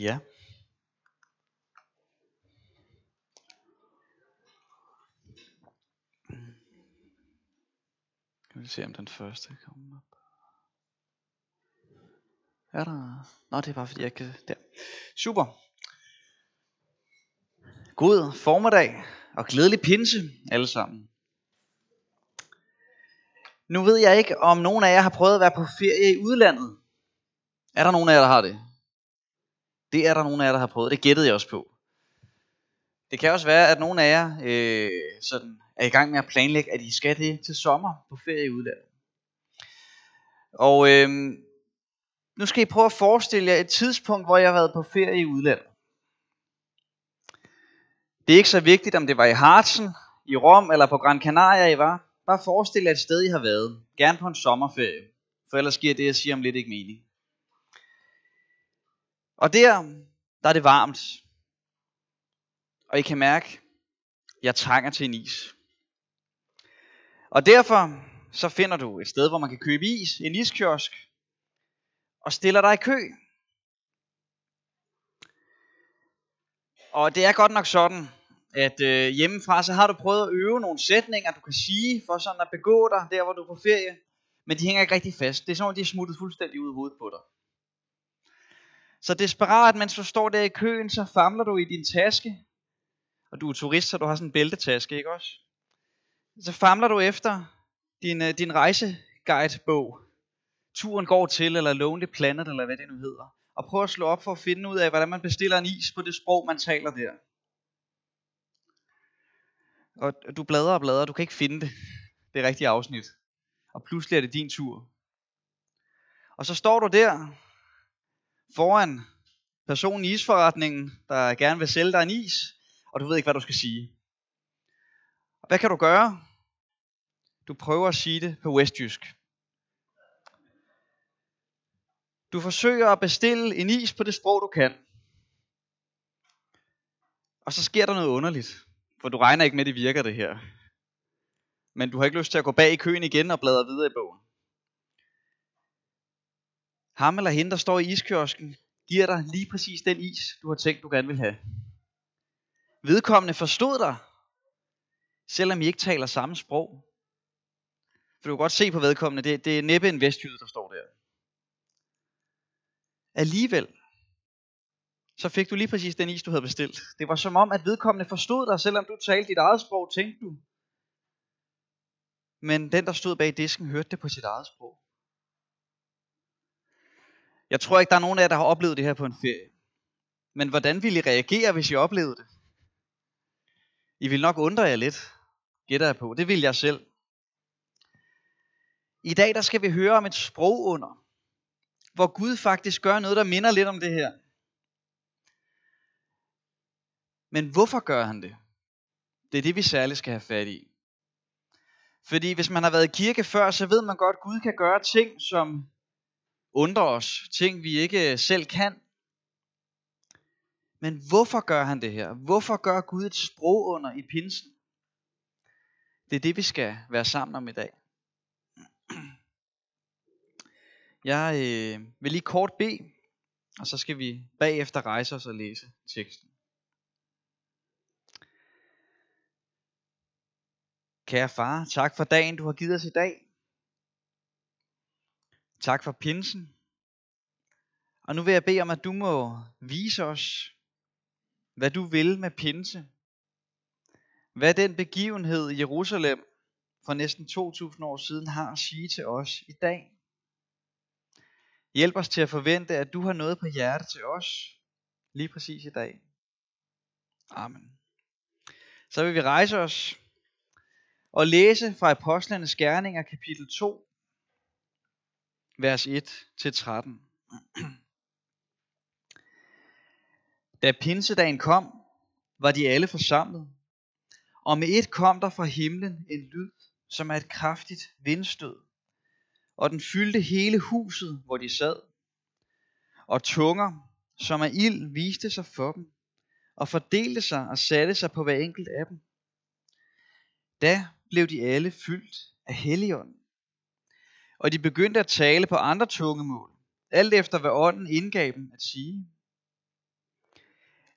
Ja. Kan vi se om den første kommer op. Er der? Nå, det er bare fordi jeg ikke... Der. Super. God formiddag og glædelig pinse alle sammen. Nu ved jeg ikke, om nogen af jer har prøvet at være på ferie i udlandet. Er der nogen af jer, der har det? Det er der nogen af jer, der har prøvet. Det gættede jeg også på. Det kan også være, at nogen af jer sådan er i gang med at planlægge, at I skal det til sommer på ferie i udlandet. Og nu skal I prøve at forestille jer et tidspunkt, hvor jeg har været på ferie i udlandet. Det er ikke så vigtigt, om det var i Harzen, i Rom eller på Gran Canaria, I var. Bare forestil jer et sted, I har været. Gerne på en sommerferie. For ellers giver det, jeg siger om lidt, ikke mening. Og der er det varmt. Og I kan mærke, jeg trænger til en is. Og derfor så finder du et sted, hvor man kan købe is, en iskiosk, og stiller dig i kø. Og det er godt nok sådan, at hjemmefra så har du prøvet at øve nogle sætninger, du kan sige, for sådan at begå dig der, hvor du er på ferie. Men de hænger ikke rigtig fast. Det er sådan, de er smuttet fuldstændig ud af hovedet på dig. Så desperat, mens du står der i køen, så famler du i din taske. Og du er turist, så du har sådan en bæltetaske, ikke også? Så famler du efter din rejseguidebog. Turen går til, eller Lonely Planet, eller hvad det nu hedder. Og prøv at slå op for at finde ud af, hvordan man bestiller en is på det sprog, man taler der. Og du bladrer og bladrer, du kan ikke finde det rigtige afsnit. Og pludselig er det din tur. Og så står du der foran personen i isforretningen, der gerne vil sælge dig en is, og du ved ikke, hvad du skal sige. Og hvad kan du gøre? Du prøver at sige det på vestjysk. Du forsøger at bestille en is på det sprog, du kan. Og så sker der noget underligt, for du regner ikke med, det virker det her. Men du har ikke lyst til at gå bag i køen igen og bladre videre i bogen. Ham eller hende, der står i iskiosken, giver dig lige præcis den is, du har tænkt, du gerne vil have. Vedkommende forstod dig, selvom I ikke taler samme sprog. For du kan godt se på vedkommende, det er næppe en vestjyde, der står der. Alligevel, så fik du lige præcis den is, du havde bestilt. Det var som om, at vedkommende forstod dig, selvom du talte dit eget sprog, tænkte du. Men den, der stod bag disken, hørte det på sit eget sprog. Jeg tror ikke, der er nogen af jer, der har oplevet det her på en ferie. Men hvordan ville I reagere, hvis I oplevede det? I ville nok undre jer lidt, gætter jeg på. Det ville jeg selv. I dag der skal vi høre om et sprogunder, hvor Gud faktisk gør noget, der minder lidt om det her. Men hvorfor gør han det? Det er det, vi særligt skal have fat i. Fordi hvis man har været i kirke før, så ved man godt, at Gud kan gøre ting, som undrer os. Ting, vi ikke selv kan. Men hvorfor gør han det her? Hvorfor gør Gud et sprogunder i pinsen? Det er det, vi skal være sammen om i dag. Jeg vil lige kort bede, og så skal vi bagefter rejse os og læse teksten. Kære far, tak for dagen, du har givet os i dag. Tak for pinsen. Og nu vil jeg bede om, at du må vise os, hvad du vil med pinse. Hvad den begivenhed i Jerusalem for næsten 2000 år siden har at sige til os i dag. Hjælp os til at forvente, at du har noget på hjerte til os lige præcis i dag. Amen. Så vil vi rejse os og læse fra Apostlenes Gerninger kapitel 2, vers 1-13. Da pinsedagen kom, var de alle forsamlet, og med et kom der fra himlen en lyd, som er et kraftigt vindstød, og den fyldte hele huset, hvor de sad. Og tunger, som af ild, viste sig for dem, og fordelte sig og satte sig på hver enkelt af dem. Da blev de alle fyldt af Helligånden, og de begyndte at tale på andre tungemål, alt efter hvad ånden indgav dem at sige.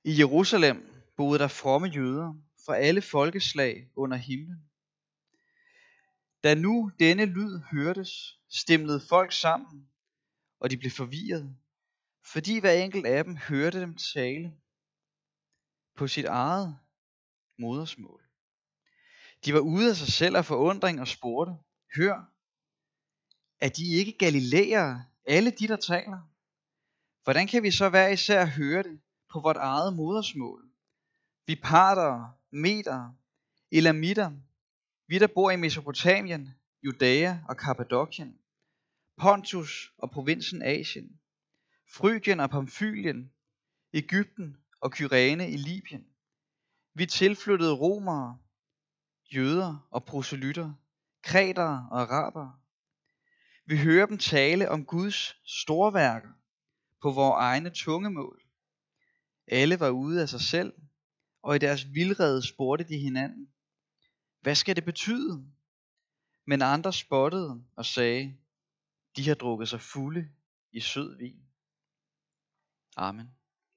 I Jerusalem boede der fromme jøder fra alle folkeslag under himlen. Da nu denne lyd hørtes, stimlede folk sammen, og de blev forvirret, fordi hver enkelt af dem hørte dem tale på sit eget modersmål. De var ude af sig selv af forundring og spurgte: Hør, er de ikke galilæere, alle de der taler? Hvordan kan vi så hver især høre det på vort eget modersmål? Vi partere, metere, elamitter, vi der bor i Mesopotamien, Judæa og Kappadokien, Pontus og provinsen Asien, Frygien og Pamfylien, Egypten og Kyrene i Libyen. Vi tilflyttede romere, jøder og proselytter, kretere og arabere. Vi hører dem tale om Guds storværker på vores egne tungemål. Alle var ude af sig selv, og i deres vildrede spurgte de hinanden: Hvad skal det betyde? Men andre spottede og sagde: De har drukket sig fulde i sød vin. Amen.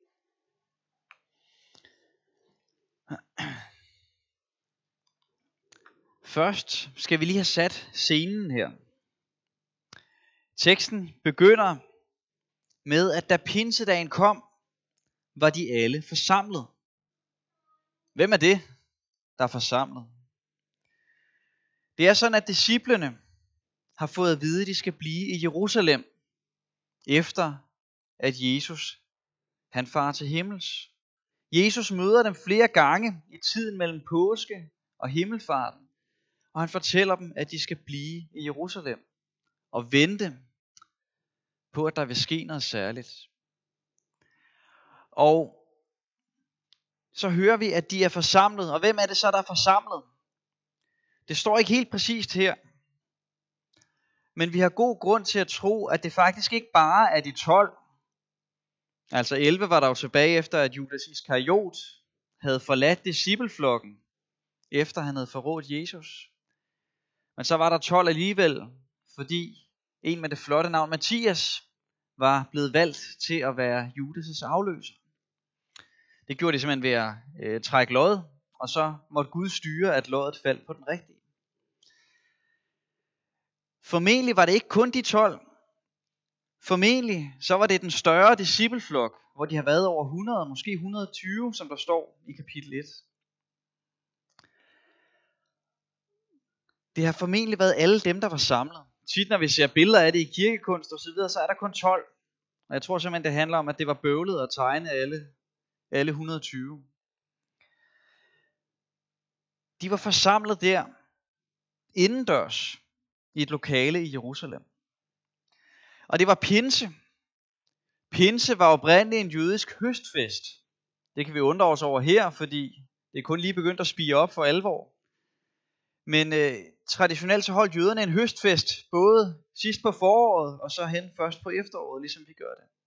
Først skal vi lige have sat scenen her. Teksten begynder med, at da pinsedagen kom, var de alle forsamlet. Hvem er det, der er forsamlet? Det er sådan, at disciplene har fået at vide, at de skal blive i Jerusalem, efter at Jesus han farer til himmels. Jesus møder dem flere gange i tiden mellem påske og himmelfarten, og han fortæller dem, at de skal blive i Jerusalem og vente på, at der vil ske noget særligt. Og så hører vi, at de er forsamlet. Og hvem er det så, der er forsamlet? Det står ikke helt præcist her. Men vi har god grund til at tro, at det faktisk ikke bare er de 12. Altså 11 var der jo tilbage efter, at Judas Iskariot havde forladt discipleflokken, efter han havde forrådt Jesus. Men så var der 12 alligevel, fordi en med det flotte navn Mathias var blevet valgt til at være Judas' afløser. Det gjorde de simpelthen ved at trække lod, og så måtte Gud styre, at loddet faldt på den rigtige. Formentlig var det ikke kun de 12. Formentlig så var det den større discipleflok, hvor de har været over 100, måske 120, som der står i kapitel 1. Det har formentlig været alle dem, der var samlet. Tit når vi ser billeder af det i kirkekunst og så videre, så er der kun 12. Og jeg tror simpelthen, det handler om, at det var bøvlet at tegne alle 120. De var forsamlet der, indendørs, i et lokale i Jerusalem. Og det var pinse. Pinse var oprindeligt en jødisk høstfest. Det kan vi undre os over her, fordi det er kun lige begyndt at spire op for alvor. Men traditionelt så holdt jøderne en høstfest, både sidst på foråret og så hen først på efteråret, ligesom vi gør det.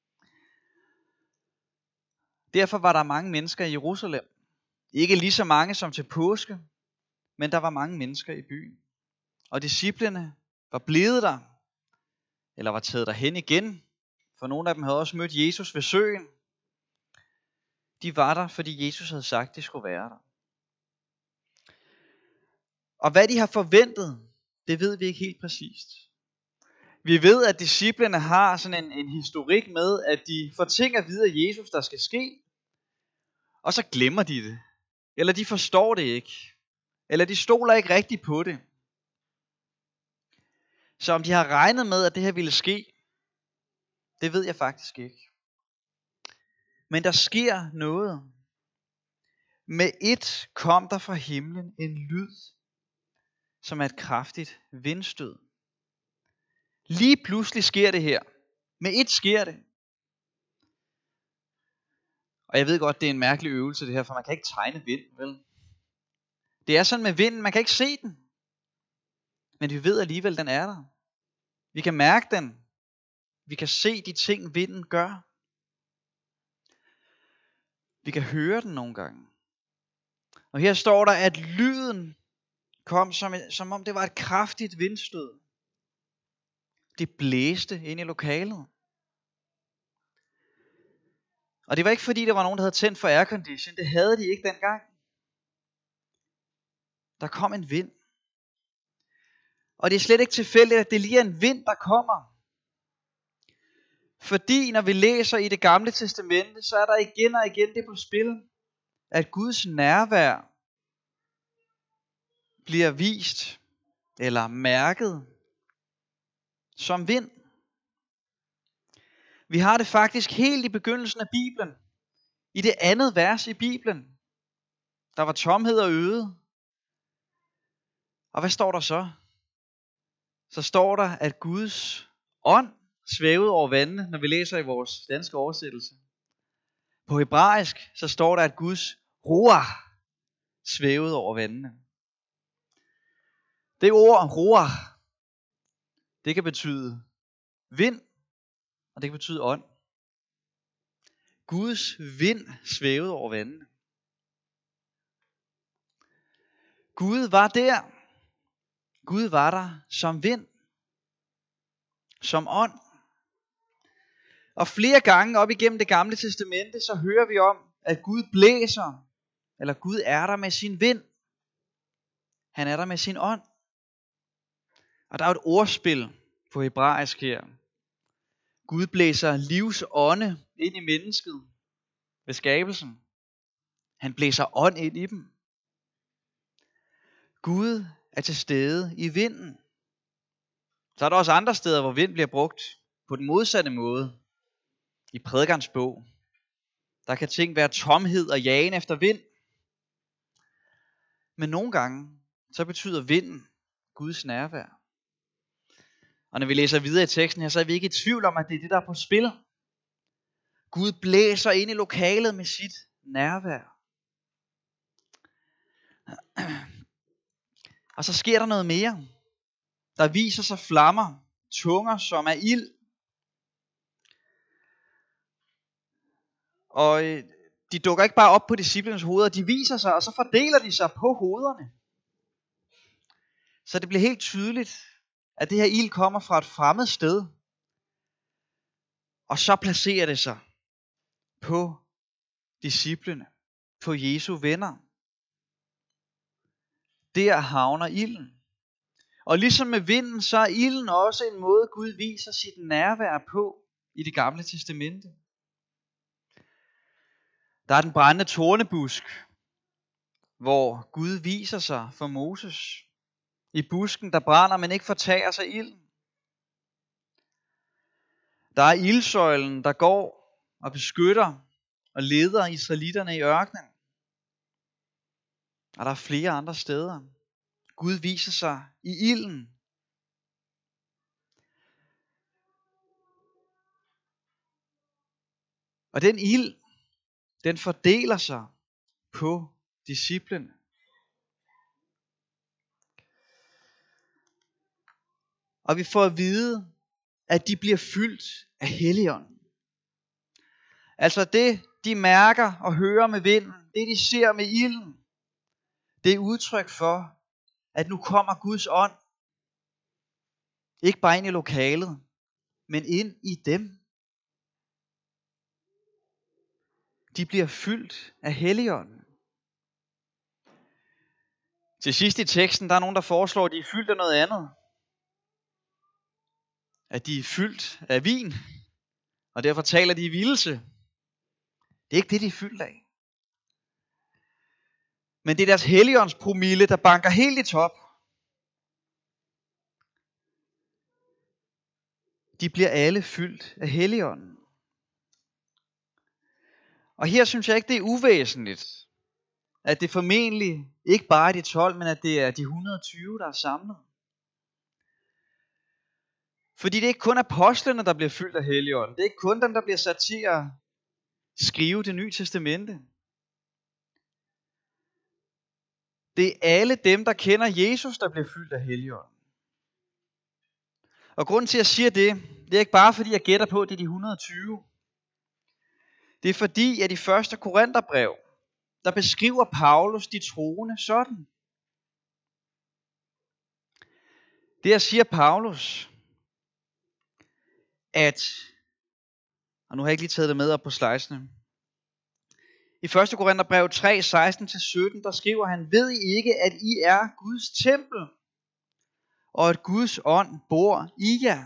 Derfor var der mange mennesker i Jerusalem. Ikke lige så mange som til påske, men der var mange mennesker i byen. Og disciplene var blevet der, eller var taget derhen igen, for nogle af dem havde også mødt Jesus ved søen. De var der, fordi Jesus havde sagt, at de skulle være der. Og hvad de har forventet, det ved vi ikke helt præcist. Vi ved, at disciplene har sådan en historik med, at de får ting at vide af Jesus, der skal ske, og så glemmer de det. Eller de forstår det ikke. Eller de stoler ikke rigtigt på det. Så om de har regnet med, at det her ville ske, det ved jeg faktisk ikke. Men der sker noget. Med ét kom der fra himlen en lyd, som er et kraftigt vindstød. Lige pludselig sker det her. Med ét sker det. Og jeg ved godt, det er en mærkelig øvelse det her, for man kan ikke tegne vind, vel? Det er sådan med vinden, man kan ikke se den. Men vi ved alligevel, den er der. Vi kan mærke den. Vi kan se de ting, vinden gør. Vi kan høre den nogle gange. Og her står der, at lyden kom som om det var et kraftigt vindstød. Det blæste ind i lokalet. Og det var ikke fordi, der var nogen, der havde tændt for aircondition. Det havde de ikke dengang. Der kom en vind. Og det er slet ikke tilfældigt, at det lige er en vind, der kommer. Fordi når vi læser i det gamle testamente, så er der igen og igen det på spil, at Guds nærvær bliver vist eller mærket som vind. Vi har det faktisk helt i begyndelsen af Bibelen. I det andet vers i Bibelen. Der var tomhed og øde. Og hvad står der så? Så står der, at Guds ånd svævede over vandene, når vi læser i vores danske oversættelse. På hebraisk, så står der, at Guds ruach svævede over vandene. Det ord, ruach, det kan betyde vind, og det kan betyde ånd. Guds vind svævede over vandene. Gud var der. Gud var der som vind. Som ånd. Og flere gange op igennem det gamle testamente, så hører vi om, at Gud blæser, eller Gud er der med sin vind. Han er der med sin ånd. Og der er et ordspil på hebraisk her. Gud blæser livs ånde ind i mennesket ved skabelsen. Han blæser ånd ind i dem. Gud er til stede i vinden. Så er der også andre steder, hvor vind bliver brugt på den modsatte måde. I prædikernes bog. Der kan ting være tomhed og jagen efter vind. Men nogle gange, så betyder vinden Guds nærvær. Og når vi læser videre i teksten her, så er vi ikke i tvivl om, at det er det, der er på spil. Gud blæser ind i lokalet med sit nærvær. Og så sker der noget mere. Der viser sig flammer, tunger som er ild. Og de dukker ikke bare op på disciplernes hoveder, de viser sig, og så fordeler de sig på hovederne. Så det bliver helt tydeligt, at det her ild kommer fra et fremmed sted. Og så placerer det sig på disciplene, på Jesu venner. Der havner ilden. Og ligesom med vinden, så er ilden også en måde, Gud viser sit nærvær på i det gamle testamente. Der er den brændende tornebusk, hvor Gud viser sig for Moses. I busken, der brænder, men ikke fortager sig ilden. Der er ildsøjlen, der går og beskytter og leder israelitterne i ørkenen. Og der er flere andre steder. Gud viser sig i ilden. Og den ild, den fordeler sig på disciplene. Og vi får at vide, at de bliver fyldt af Helligånden. Altså det, de mærker og hører med vinden, det de ser med ilden, det er udtryk for, at nu kommer Guds ånd. Ikke bare ind i lokalet, men ind i dem. De bliver fyldt af Helligånden. Til sidst i teksten, der er nogen, der foreslår, at de er fyldt af noget andet. At de er fyldt af vin, og derfor taler de i vildelse. Det er ikke det, de er fyldt af. Men det er deres helligåndspromille, der banker helt i top. De bliver alle fyldt af Helligånden. Og her synes jeg ikke, det er uvæsentligt, at det formentlig ikke bare er de 12, men at det er de 120, der er samlet. Fordi det er ikke kun apostlene, der bliver fyldt af Helligånden. Det er ikke kun dem, der bliver sat til at skrive det nye testamente. Det er alle dem, der kender Jesus, der bliver fyldt af Helligånden. Og grunden til, at jeg siger det er ikke bare fordi, jeg gætter på, at det er de 120. Det er fordi, at i 1. Korintherbrev, der beskriver Paulus de troende sådan. Der siger Paulus, at, og nu har jeg ikke lige taget det med op på slidesene, I 1. Korintherbrev 3, 16-17, der skriver han, ved I ikke, at I er Guds tempel, og at Guds ånd bor i jer?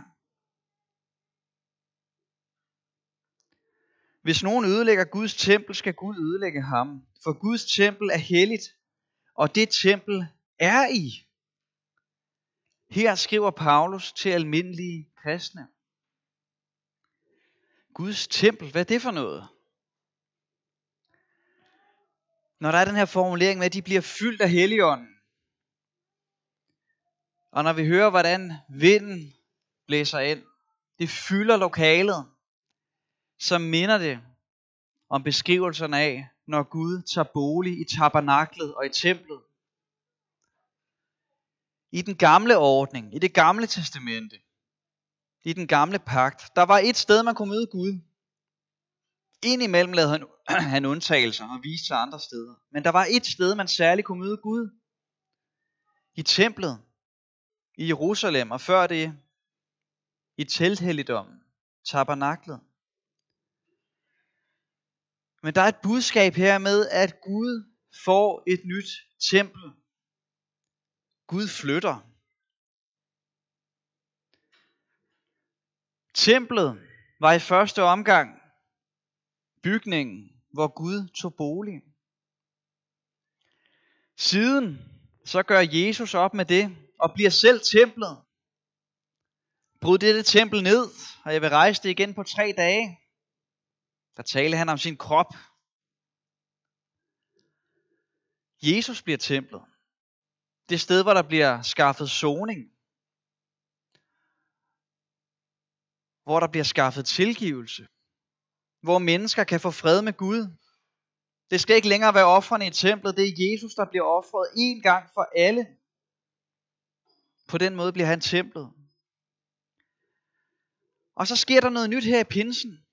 Hvis nogen ødelægger Guds tempel, skal Gud ødelægge ham. For Guds tempel er helligt, og det tempel er I. Her skriver Paulus til almindelige kristne. Guds tempel, hvad er det for noget? Når der er den her formulering med, at de bliver fyldt af Helligånden, og når vi hører, hvordan vinden blæser ind, det fylder lokalet, så minder det om beskrivelserne af, når Gud tager bolig i tabernaklet og i templet. I den gamle ordning, i det gamle testamente, i den gamle pagt, der var et sted, man kunne møde Gud. Indimellem lavede han undtagelser og viste sig andre steder. Men der var et sted, man særligt kunne møde Gud. I templet, i Jerusalem, og før det i telthelligdommen, tabernaklet. Men der er et budskab her med, at Gud får et nyt tempel. Gud flytter. Templet var i første omgang bygningen, hvor Gud tog bolig. Siden så gør Jesus op med det og bliver selv templet. Bryd dette tempel ned, og jeg vil rejse det igen på 3 dage. Der taler han om sin krop. Jesus bliver templet. Det sted, hvor der bliver skaffet soning. Hvor der bliver skaffet tilgivelse. Hvor mennesker kan få fred med Gud. Det skal ikke længere være ofrene i templet. Det er Jesus, der bliver ofret en gang for alle. På den måde bliver han templet. Og så sker der noget nyt her i pinsen.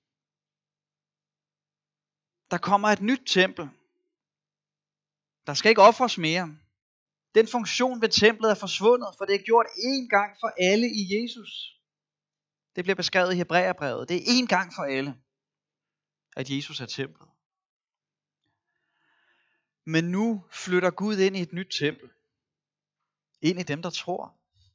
Der kommer et nyt tempel. Der skal ikke ofres mere. Den funktion ved templet er forsvundet, for det er gjort én gang for alle i Jesus. Det bliver beskrevet i Hebræerbrevet. Det er én gang for alle, at Jesus er templet. Men nu flytter Gud ind i et nyt tempel. Ind i dem, der tror.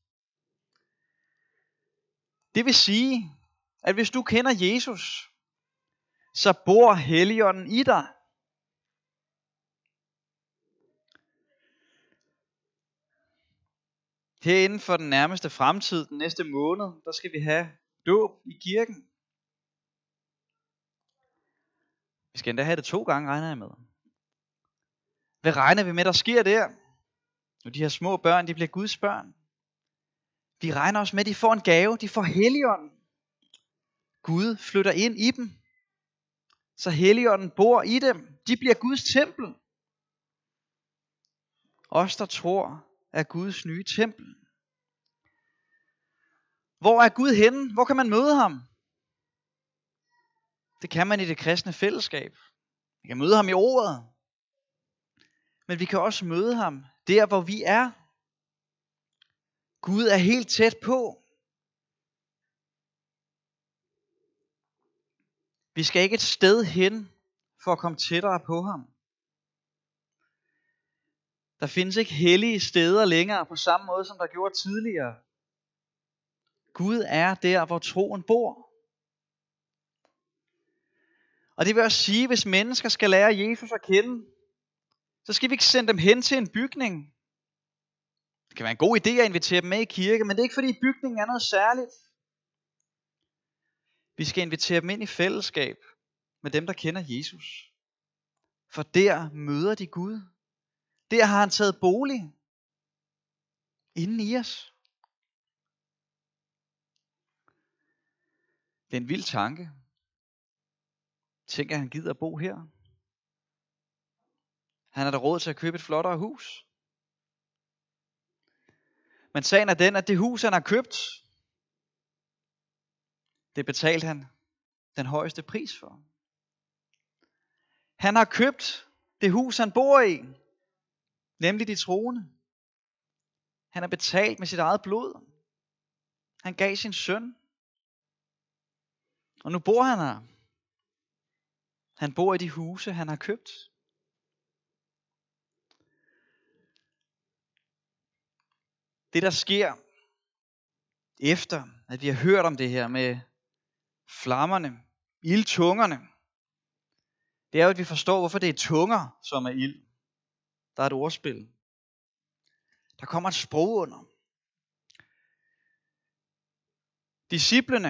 Det vil sige, at hvis du kender Jesus, så bor Helligånden i dig. Her inden for den nærmeste fremtid, den næste måned, der skal vi have dåb i kirken. Vi skal endda have det 2 gange, regner jeg med. Hvad regner vi med, der sker der? Når de her små børn, de bliver Guds børn. Vi regner også med, at de får en gave. De får Helligånden. Gud flytter ind i dem. Så Helligånden bor i dem. De bliver Guds tempel. Os, der tror, er Guds nye tempel. Hvor er Gud henne? Hvor kan man møde ham? Det kan man i det kristne fællesskab. Vi kan møde ham i ordet. Men vi kan også møde ham der, hvor vi er. Gud er helt tæt på. Vi skal ikke et sted hen for at komme tættere på ham. Der findes ikke hellige steder længere på samme måde, som der gjorde tidligere. Gud er der, hvor troen bor. Og det vil også sige, at hvis mennesker skal lære Jesus at kende, så skal vi ikke sende dem hen til en bygning. Det kan være en god idé at invitere dem med i kirke, men det er ikke fordi bygningen er noget særligt. Vi skal invitere dem ind i fællesskab med dem, der kender Jesus. For der møder de Gud. Der har han taget bolig inden i os. Det er en vild tanke. Tænk, at han gider at bo her. Han har da råd til at købe et flottere hus. Men sagen er den, at det hus, han har købt, det betalte han den højeste pris for. Han har købt det hus, han bor i, nemlig de troende. Han har betalt med sit eget blod. Han gav sin søn. Og nu bor han her. Han bor i de huse, han har købt. Det der sker, efter at vi har hørt om det her med flammerne, ildtungerne, det er jo, at vi forstår, hvorfor det er tunger, som er ild. Der er et ordspil. Der kommer et sprogunder. Disciplene,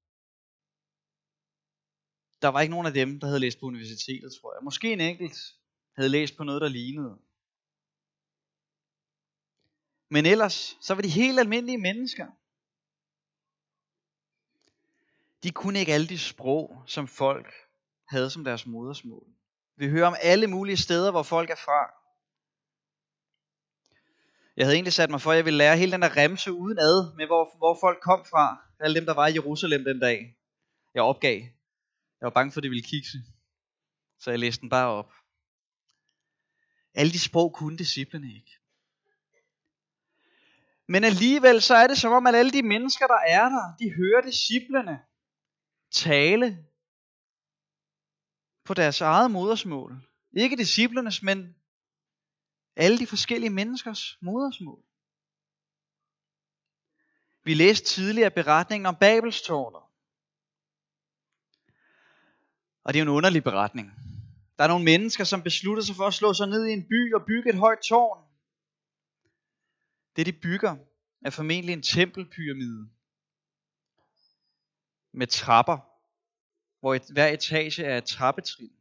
der var ikke nogen af dem, der havde læst på universitetet, tror jeg. Måske en enkelt havde læst på noget, der lignede. Men ellers, så var de helt almindelige mennesker. De kunne ikke alle de sprog, som folk havde som deres modersmål. Vi hører om alle mulige steder, hvor folk er fra. Jeg havde egentlig sat mig for, at jeg ville lære hele den der remse uden ad, med hvor folk kom fra. Alle dem, der var i Jerusalem den dag. Jeg opgav. Jeg var bange for, at det ville kikse. Så jeg læste den bare op. Alle de sprog kunne disciplene ikke. Men alligevel så er det som om, at alle de mennesker, der er der, de hører disciplene tale på deres eget modersmål. Ikke disciplernes, men alle de forskellige menneskers modersmål. Vi læste tidligere beretningen om Babelstårnet. Og det er jo en underlig beretning. Der er nogle mennesker, som beslutter sig for at slå sig ned i en by og bygge et højt tårn. Det de bygger er formentlig en tempelpyramide med trapper, hvor hver etage er et trappetrin.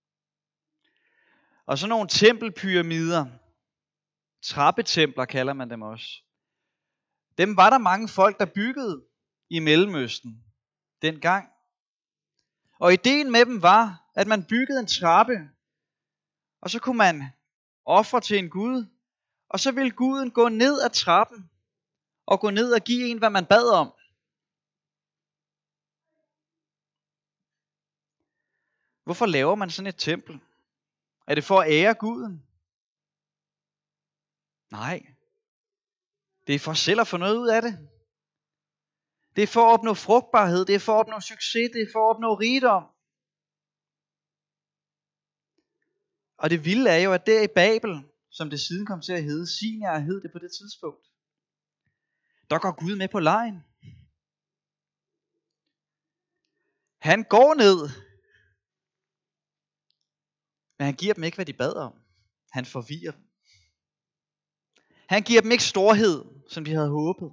Og så nogle tempelpyramider, trappetempler kalder man dem også. Dem var der mange folk, der byggede i Mellemøsten dengang. Og ideen med dem var, at man byggede en trappe, og så kunne man ofre til en gud, og så ville guden gå ned ad trappen, og gå ned og give en, hvad man bad om. Hvorfor laver man sådan et tempel? Er det for at ære guden? Nej. Det er for selv at få noget ud af det. Det er for at opnå frugtbarhed, det er for at opnå succes, det er for at opnå rigdom. Og det vilde er jo, at der i Babel, som det siden kom til at hedde, Sinjar hed det på det tidspunkt, der går Gud med på lejen. Han går ned, men han giver dem ikke, hvad de bad om. Han forvirrer dem. Han giver dem ikke storhed, som de havde håbet.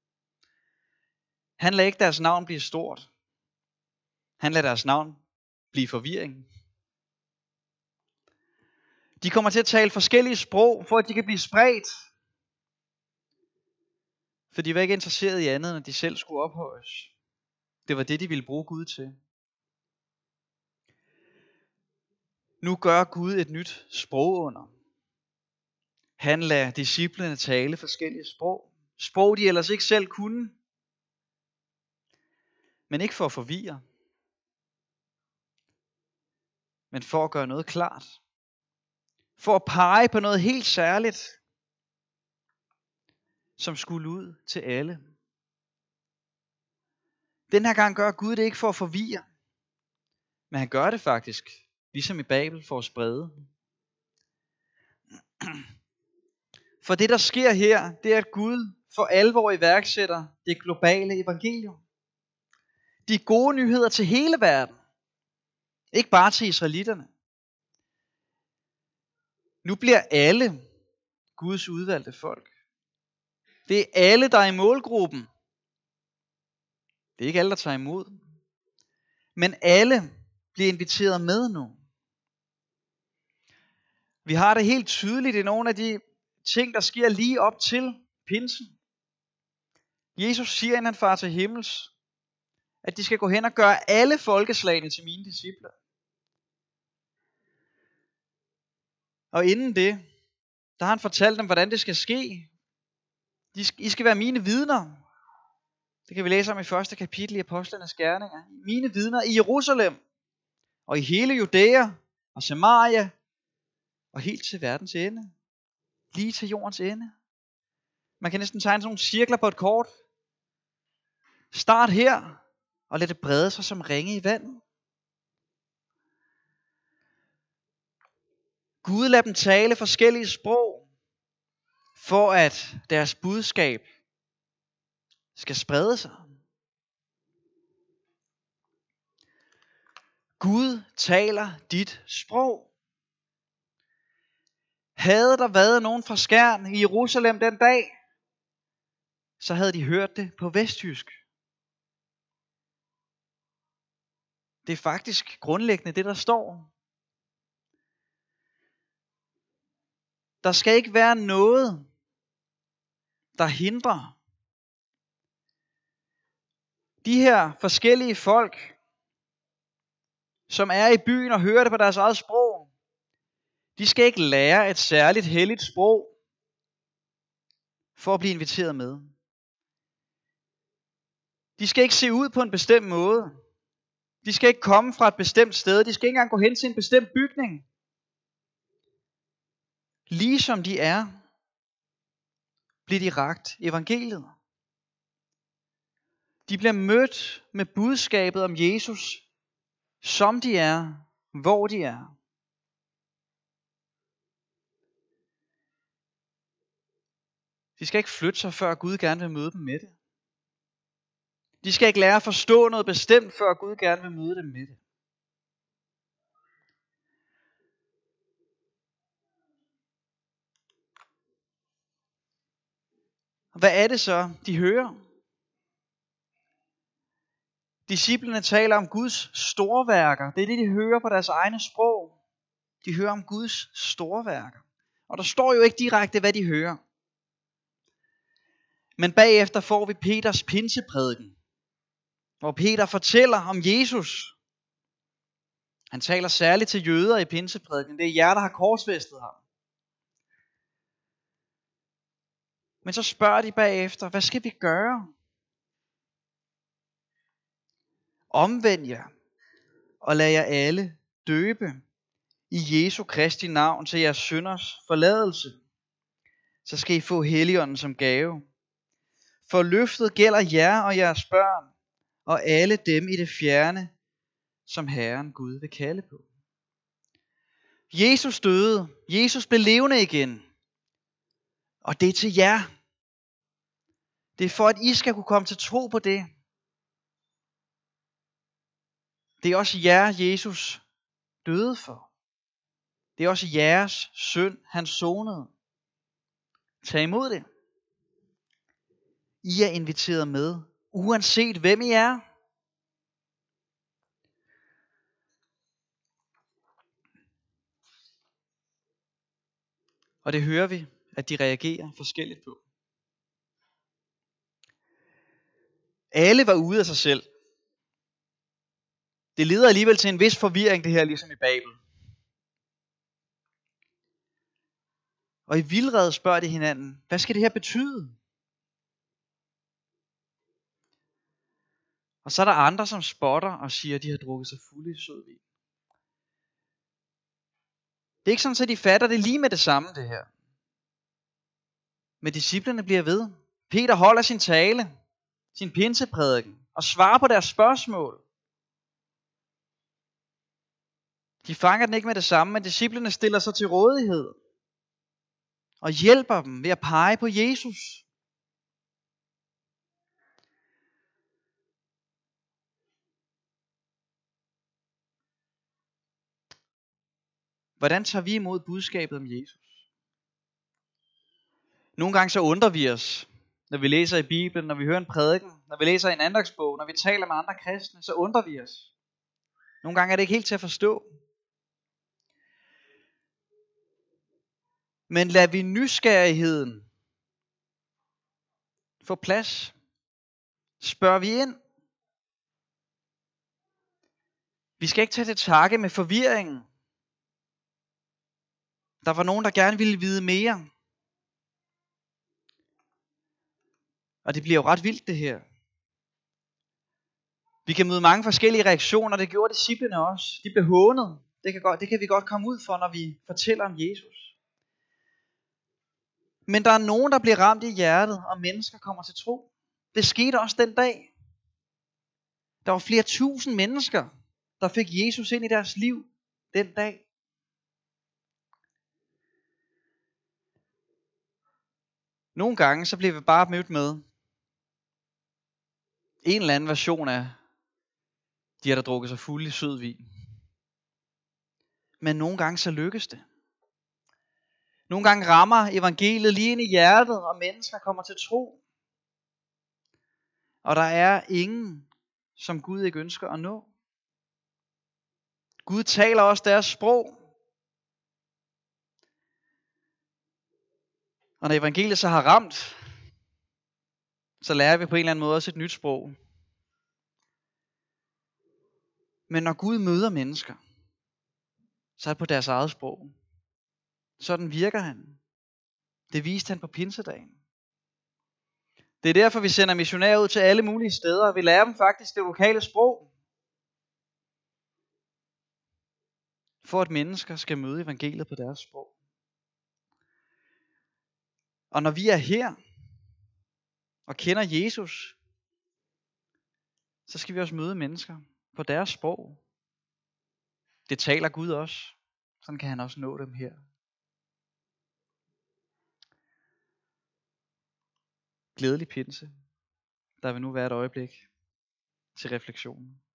Han lader ikke deres navn blive stort. Han lader deres navn blive forvirring. De kommer til at tale forskellige sprog, for at de kan blive spredt. For de var ikke interesseret i andet, end at de selv skulle ophøjes. Det var det, de ville bruge Gud til. Nu gør Gud et nyt sprogunder. Han lader disciplene tale forskellige sprog. Sprog, de ellers ikke selv kunne. Men ikke for at forvirre. Men for at gøre noget klart. For at pege på noget helt særligt, som skulle ud til alle. Den her gang gør Gud det ikke for at forvirre. Men han gør det faktisk, ligesom i Babel, for at sprede. For det der sker her, det er at Gud for alvor iværksætter det globale evangelium. De gode nyheder til hele verden. Ikke bare til israelitterne. Nu bliver alle Guds udvalgte folk. Det er alle, der er i målgruppen. Det er ikke alle, der tager imod. Men alle bliver inviteret med nu. Vi har det helt tydeligt i nogle af de ting, der sker lige op til pinsen. Jesus siger, inden han farer til himmels, at de skal gå hen og gøre alle folkeslagene til mine discipler. Og inden det, der har han fortalt dem, hvordan det skal ske. I skal være mine vidner. Det kan vi læse om i første kapitel i Apostlenes Gerninger. Mine vidner i Jerusalem, og i hele Judæa og Samaria, og helt til verdens ende. Lige til jordens ende. Man kan næsten tegne sådan nogle cirkler på et kort. Start her, og lad det brede sig som ringe i vandet. Gud lader dem tale forskellige sprog, for at deres budskab skal sprede sig. Gud taler dit sprog. Havde der været nogen fra Skjern i Jerusalem den dag, så havde de hørt det på vestjysk. Det er faktisk grundlæggende det, der står. Der skal ikke være noget, der hindrer de her forskellige folk, som er i byen og hører det på deres eget sprog. De skal ikke lære et særligt helligt sprog for at blive inviteret med. De skal ikke se ud på en bestemt måde. De skal ikke komme fra et bestemt sted. De skal ikke engang gå hen til en bestemt bygning. Ligesom de er, bliver de rakt evangeliet. De bliver mødt med budskabet om Jesus, som de er, hvor de er. De skal ikke flytte sig, før Gud gerne vil møde dem med det. De skal ikke lære at forstå noget bestemt, før Gud gerne vil møde dem med det. Hvad er det så, de hører? Disciplene taler om Guds storværker. Det er det, de hører på deres egne sprog. De hører om Guds storværker. Og der står jo ikke direkte, hvad de hører. Men bagefter får vi Peters pinseprædiken, hvor Peter fortæller om Jesus. Han taler særligt til jøder i pinseprædiken. Det er jer, der har korsfæstet ham. Men så spørger de bagefter, hvad skal vi gøre? Omvend jer og lad jer alle døbe i Jesu Kristi navn til jeres synders forladelse. Så skal I få Helligånden som gave. For løftet gælder jer og jeres børn og alle dem i det fjerne, som Herren Gud vil kalde på. Jesus døde. Jesus blev levende igen. Og det er til jer. Det er for, at I skal kunne komme til tro på det. Det er også jer, Jesus døde for. Det er også jeres synd, han sonede. Tag imod det. I er inviteret med, uanset hvem I er. Og det hører vi, at de reagerer forskelligt på. Alle var ude af sig selv. Det leder alligevel til en vis forvirring, det her, ligesom i Babel. Og i vildrede spørger de hinanden, hvad skal det her betyde? Og så er der andre, som spotter og siger, at de har drukket sig fulde i sødvin. Det er ikke sådan, at de fatter det lige med det samme, det her. Men disciplene bliver ved. Peter holder sin tale, sin pinseprædiken, og svarer på deres spørgsmål. De fanger den ikke med det samme, men disciplene stiller sig til rådighed og hjælper dem ved at pege på Jesus. Hvordan tager vi imod budskabet om Jesus? Nogle gange så undrer vi os, når vi læser i Bibelen, når vi hører en prædiken, når vi læser en andagsbog, når vi taler med andre kristne, så undrer vi os. Nogle gange er det ikke helt til at forstå. Men lad vi nysgerrigheden få plads. Spørger vi ind. Vi skal ikke tage til takke med forvirringen. Der var nogen, der gerne ville vide mere. Og det bliver jo ret vildt det her. Vi kan møde mange forskellige reaktioner. Det gjorde disciplene også. De blev hånet. Det kan vi godt komme ud for, når vi fortæller om Jesus. Men der er nogen, der bliver ramt i hjertet, og mennesker kommer til tro. Det skete også den dag. Der var flere tusind mennesker, der fik Jesus ind i deres liv den dag. Nogle gange så bliver vi bare mødt med en eller anden version af de har der drukket sig fuld i sød vin. Men nogle gange så lykkes det. Nogle gange rammer evangeliet lige ind i hjertet, og mennesker kommer til tro. Og der er ingen, som Gud ikke ønsker at nå. Gud taler også deres sprog. Og når evangeliet så har ramt, så lærer vi på en eller anden måde også et nyt sprog. Men når Gud møder mennesker, så er det på deres eget sprog. Sådan virker han. Det viste han på pinsedagen. Det er derfor, vi sender missionærer ud til alle mulige steder, og vi lærer dem faktisk det lokale sprog. For at mennesker skal møde evangeliet på deres sprog. Og når vi er her og kender Jesus, så skal vi også møde mennesker på deres sprog. Det taler Gud også. Sådan kan han også nå dem her. Glædelig pinse. Der vil nu være et øjeblik til refleksionen.